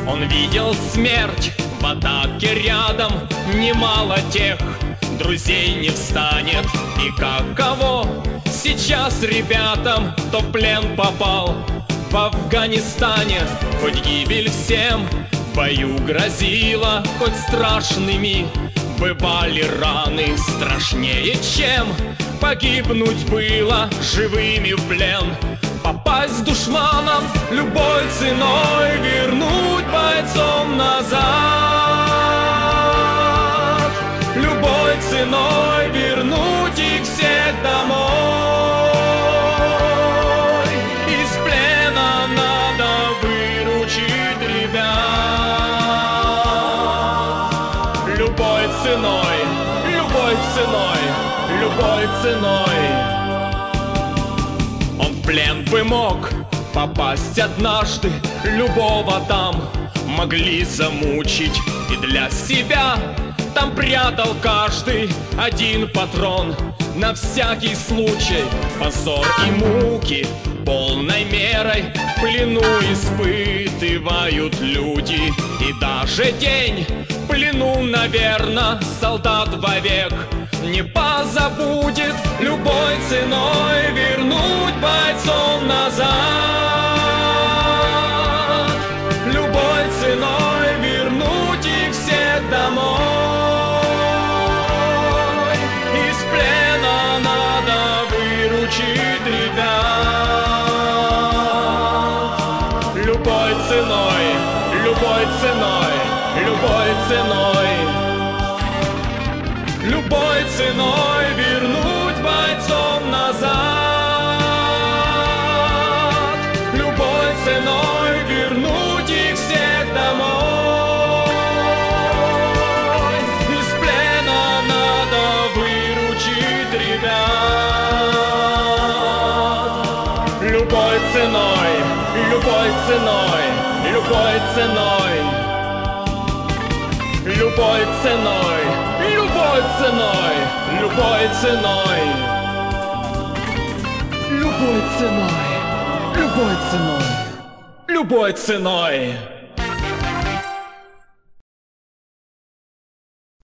Он видел смерть в атаке рядом, немало тех друзей не встанет. И каково сейчас ребятам, кто в плен попал в Афганистане. Хоть гибель всем в бою грозила, хоть страшными бывали раны, страшнее, чем погибнуть было живыми в плен. Попасть душманам любой ценой, вернуть бойцом назад. Любой ценой вернуть их всех домой. Из плена надо выручить ребят. Любой ценой, любой ценой, любой ценой. Он в плен бы мог попасть однажды, любого там могли замучить. И для себя там прятал каждый один патрон на всякий случай. Позор и муки полной мерой в плену испытывают люди. И даже день в плену, наверно, солдат вовек не позабудет. Любой ценой вернуть бойцов назад. Любой ценой вернуть их всех домой. Из плена надо выручить ребят. Любой ценой, любой ценой, любой ценой. Любой ценой вернуть бойцов назад. Любой ценой вернуть их всех домой. Из плена надо выручить ребят. Любой ценой, любой ценой, любой ценой. Любой ценой, любой ценой, любой ценой. Любой ценой, любой ценой, любой ценой.